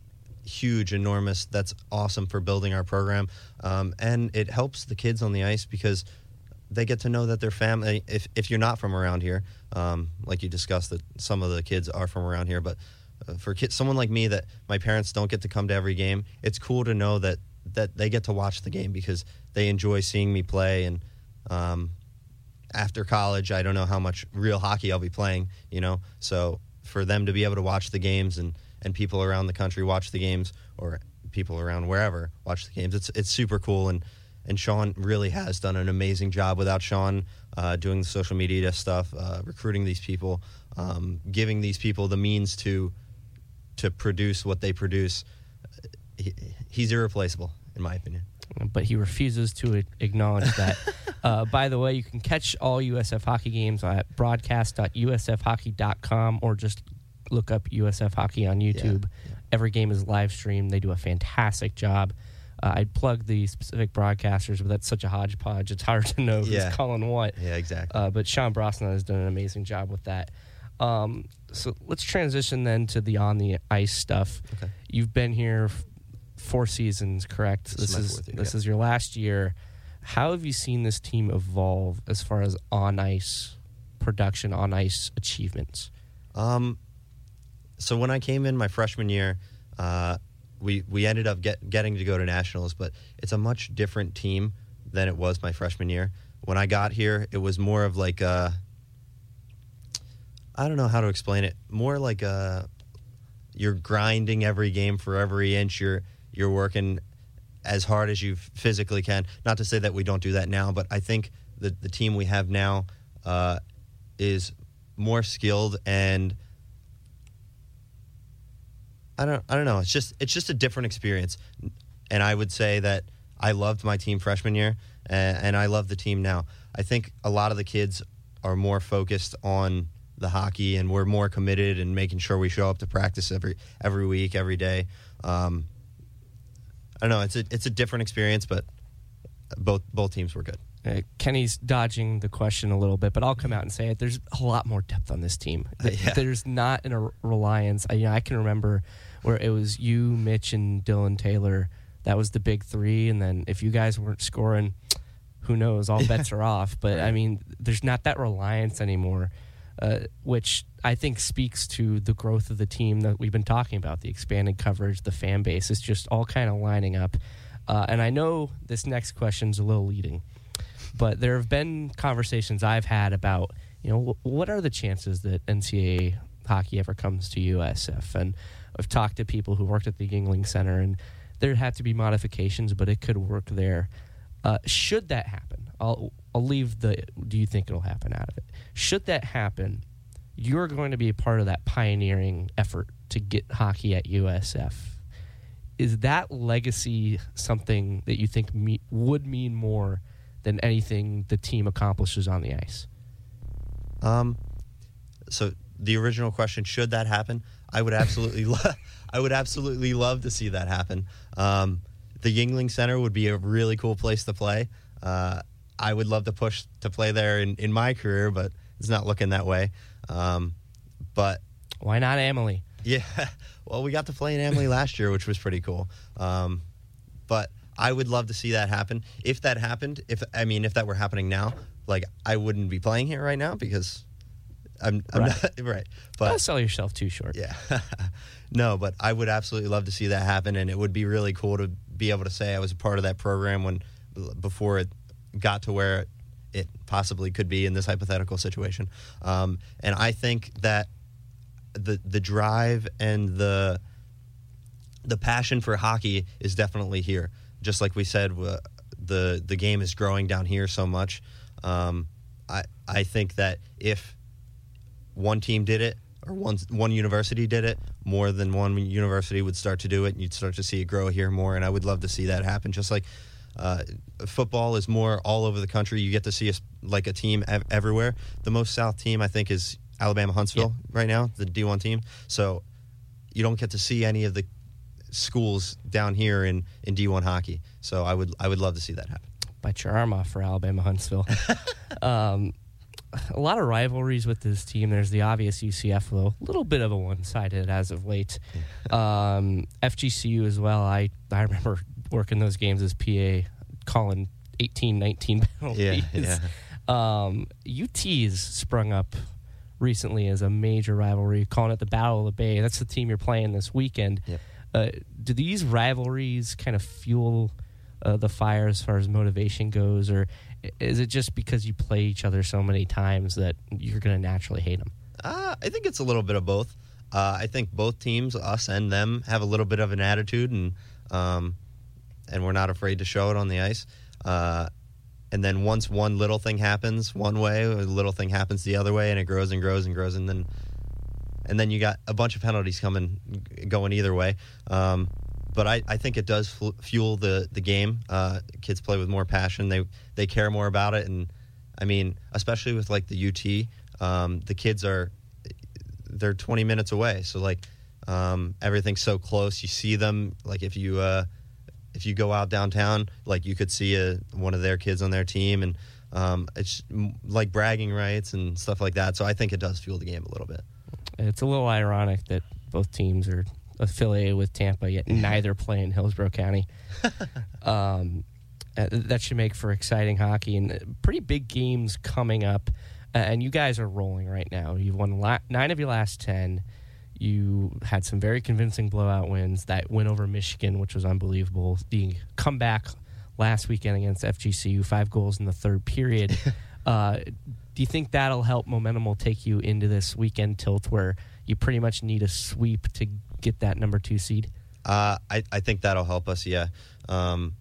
huge, enormous. That's awesome for building our program. Um, and it helps the kids on the ice because they get to know that their family, if if you're not from around here, um, like you discussed that some of the kids are from around here, but uh, for kids, someone like me that my parents don't get to come to every game, it's cool to know that, that they get to watch the game because they enjoy seeing me play. And um, after college, I don't know how much real hockey I'll be playing, you know, so for them to be able to watch the games and, and people around the country watch the games, or people around wherever watch the games, it's it's super cool. And And Sean really has done an amazing job. Without Sean uh, doing the social media stuff, uh, recruiting these people, um, giving these people the means to to produce what they produce, he, he's irreplaceable, in my opinion. But he refuses to acknowledge that. uh, by the way, you can catch all U S F hockey games at broadcast dot U S F hockey dot com or just look up U S F Hockey on YouTube. Yeah, yeah. Every game is live streamed. They do a fantastic job. Uh, I'd plug the specific broadcasters, but that's such a hodgepodge. It's hard to know yeah. who's calling what. Yeah, exactly. Uh, but Sean Brosnan has done an amazing job with that. Um, so let's transition then to the on-the-ice stuff. Okay. You've been here f- four seasons, correct? This, this is, is fourth year, this yeah. is your last year. How have you seen this team evolve as far as on-ice production, on-ice achievements? Um, so when I came in my freshman year, uh, we we ended up get, getting to go to nationals, but it's a much different team than it was my freshman year. When I got here, it was more of like a, I don't know how to explain it, more like a, you're grinding every game for every inch. You're you're working as hard as you physically can. Not to say that we don't do that now, but I think the the team we have now uh, is more skilled, and I don't I don't know. It's just it's just a different experience, and I would say that I loved my team freshman year, and, and I love the team now. I think a lot of the kids are more focused on the hockey, and we're more committed and making sure we show up to practice every every week, every day. Um, I don't know. It's a it's a different experience, but both both teams were good. Uh, Kenny's dodging the question a little bit, but I'll come out and say it. There's a lot more depth on this team. Uh, yeah. There's not a reliance. I, you know, I can remember where it was you, Mitch, and Dylan Taylor. That was the big three, and then if you guys weren't scoring, who knows? All bets are off. But I mean, there's not that reliance anymore, uh, which I think speaks to the growth of the team that we've been talking about. The expanded coverage, the fan base, is just all kind of lining up. Uh, and I know this next question's a little leading, but there have been conversations I've had about, you know, w- what are the chances that N C double A hockey ever comes to U S F? And I've talked to people who worked at the Yuengling Center, and there had to be modifications, but it could work there. Uh, should that happen, I'll I'll leave the do you think it'll happen out of it. Should that happen, you're going to be a part of that pioneering effort to get hockey at U S F. Is that legacy something that you think me, would mean more than anything the team accomplishes on the ice? Um, so the original question, should that happen? I would absolutely, lo- I would absolutely love to see that happen. Um, the Yuengling Center would be a really cool place to play. Uh, I would love to push to play there in, in my career, but it's not looking that way. Um, but why not Emily? Yeah, well, we got to play in Emily last year, which was pretty cool. Um, but I would love to see that happen. If that happened, if I mean, if that were happening now, like I wouldn't be playing here right now because I'm, I'm right. not right. But don't sell yourself too short. Yeah, no, but I would absolutely love to see that happen, and it would be really cool to be able to say I was a part of that program when before it got to where it possibly could be in this hypothetical situation. Um, and I think that the the drive and the the passion for hockey is definitely here. Just like we said, uh, the the game is growing down here so much. Um, I I think that if one team did it or one one university did it, more than one university would start to do it, and you'd start to see it grow here more. And I would love to see that happen. Just like uh, football is more all over the country, you get to see a, like a team ev- everywhere. The most South team I think is Alabama Huntsville yeah. right now, the D one team. So you don't get to see any of the schools down here in, in D one hockey. So I would I would love to see that happen. Bite your arm off for Alabama Huntsville. um, a lot of rivalries with this team. There's the obvious U C F, though. A little bit of a one-sided as of late. um, F G C U as well. I, I remember working those games as P A, calling eighteen nineteen penalties. Yeah, yeah. Um, U T's sprung up recently as a major rivalry, calling it the Battle of the Bay. That's the team you're playing this weekend. Yep. Uh, do these rivalries kind of fuel uh, the fire as far as motivation goes, or is it just because you play each other so many times that you're going to naturally hate them? Uh, I think it's a little bit of both. Uh, I think both teams, us and them, have a little bit of an attitude, and um, and we're not afraid to show it on the ice. Uh, and then once one little thing happens one way, a little thing happens the other way, and it grows and grows and grows, and then and then you got a bunch of penalties coming, going either way. Um, but I, I think it does fl- fuel the the game. Uh, kids play with more passion. They they care more about it, and I mean, especially with like the U T, um, the kids are they're twenty minutes away, so like um, everything's so close. You see them like if you uh, if you go out downtown, like you could see a, one of their kids on their team, and um, it's like bragging rights and stuff like that. So I think it does fuel the game a little bit. It's a little ironic that both teams are affiliated with Tampa, yet neither play in Hillsborough County. um, Uh, that should make for exciting hockey and pretty big games coming up. Uh, and you guys are rolling right now. You've won la- nine of your last ten. You had some very convincing blowout wins. That win over Michigan, which was unbelievable. The comeback last weekend against F G C U, five goals in the third period. uh, do you think that'll help momentum will take you into this weekend tilt where you pretty much need a sweep to get that number two seed? Uh, I, I think that'll help us, yeah. Um,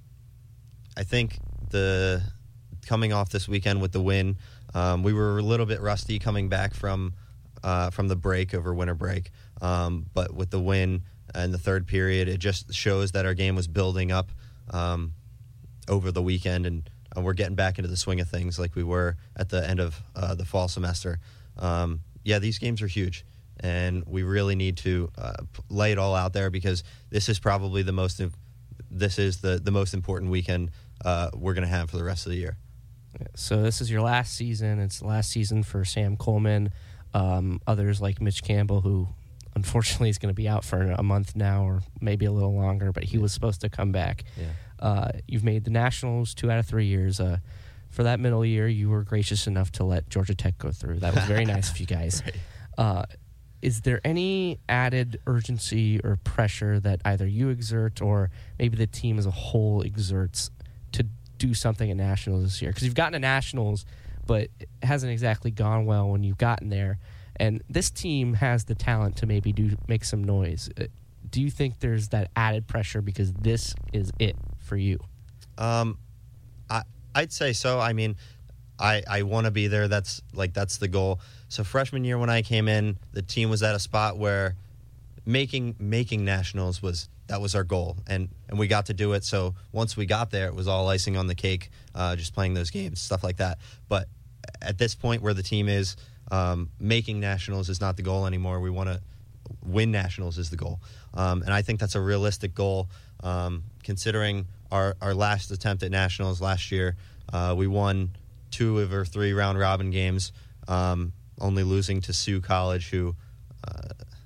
I think the coming off this weekend with the win, um, we were a little bit rusty coming back from uh, from the break over winter break. Um, but with the win in the third period, it just shows that our game was building up um, over the weekend, and uh, we're getting back into the swing of things like we were at the end of uh, the fall semester. Um, yeah, these games are huge, and we really need to uh, lay it all out there because this is probably the most this is the, the most important weekend uh, we're going to have for the rest of the year. So this is your last season. It's the last season for Sam Coleman. Um, others like Mitch Campbell, who unfortunately is going to be out for a month now or maybe a little longer, but he was supposed to come back. Yeah. Uh, you've made the Nationals two out of three years. Uh, for that middle year, you were gracious enough to let Georgia Tech go through. That was very nice of you guys. Right. Uh, is there any added urgency or pressure that either you exert or maybe the team as a whole exerts to do something at Nationals this year? Because you've gotten to Nationals, but it hasn't exactly gone well when you've gotten there. And this team has the talent to maybe do make some noise. Do you think there's that added pressure because this is it for you? Um, I I'd say so. I mean, I I want to be there. That's like that's the goal. So freshman year when I came in, the team was at a spot where making making nationals was that was our goal, and and we got to do it. So once we got there, it was all icing on the cake, uh, just playing those games, stuff like that. But at this point where the team is, um, making nationals is not the goal anymore. We want to win nationals is the goal, um, and I think that's a realistic goal. Um, considering our our last attempt at nationals last year, uh, we won two of our three round robin games, um, only losing to Sioux College, who uh,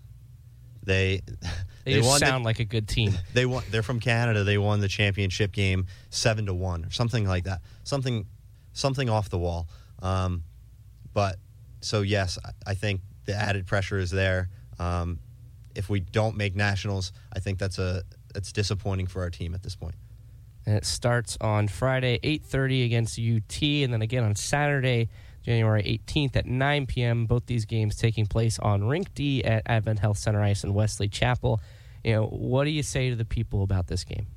they they, they just won sound the, like a good team. They won. They're from Canada. They won the championship game seven to one or something like that. Something something off the wall. Um, but so yes, I, I think the added pressure is there. Um, if we don't make nationals, I think that's a it's disappointing for our team at this point. And it starts on Friday, eight thirty against U T, and then again on Saturday, January eighteenth at nine p.m. Both these games taking place on Rink D at Advent Health Center Ice in Wesley Chapel. You know, what do you say to the people about this game?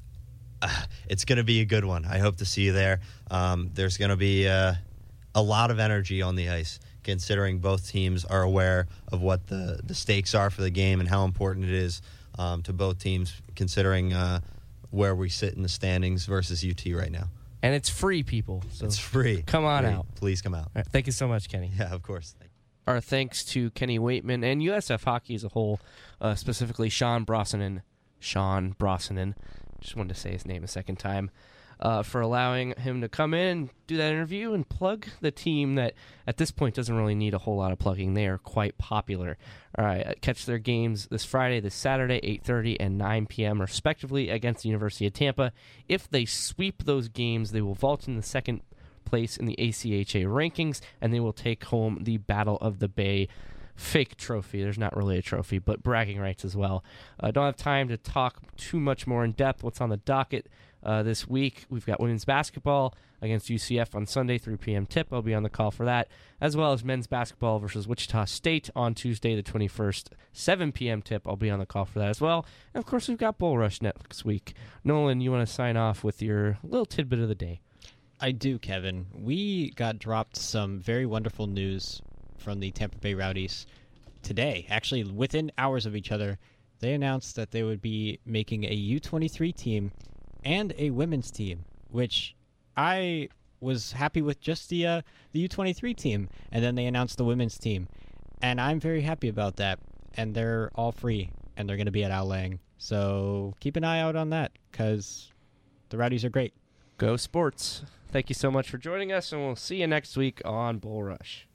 Uh, it's going to be a good one. I hope to see you there. Um, there's going to be uh, a lot of energy on the ice, considering both teams are aware of what the, the stakes are for the game and how important it is um, to both teams, considering uh, where we sit in the standings versus U T right now. And it's free, people. So it's free. Come on free. out. Please come out. All right, thank you so much, Kenny. Yeah, of course. Thank you. Our thanks to Kenny Waitman and U S F Hockey as a whole, uh, specifically Sean Brosnanen. Sean Brosnanen. Just wanted to say his name a second time. Uh, for allowing him to come in and do that interview and plug the team that at this point doesn't really need a whole lot of plugging. They are quite popular. All right, catch their games this Friday, this Saturday, eight thirty and nine p.m. respectively against the University of Tampa. If they sweep those games, they will vault in the second place in the A C H A rankings, and they will take home the Battle of the Bay fake trophy. There's not really a trophy, but bragging rights as well. I uh, don't have time to talk too much more in depth what's on the docket uh, this week. We've got women's basketball against U C F on Sunday, three p.m. tip. I'll be on the call for that, as well as men's basketball versus Wichita State on Tuesday the twenty-first, seven p.m. tip. I'll be on the call for that as well. And, of course, we've got Bull Rush next week. Nolan, you want to sign off with your little tidbit of the day? I do, Kevin. We got dropped some very wonderful news from the Tampa Bay Rowdies today. Actually, within hours of each other, they announced that they would be making a U twenty-three team and a women's team, which I was happy with just the uh, the U twenty-three team, and then they announced the women's team, and I'm very happy about that. And they're all free, and they're going to be at Ao Lang, so keep an eye out on that because the Rowdies are great. Go Sports. Thank you so much for joining us, and we'll see you next week on Bull Rush.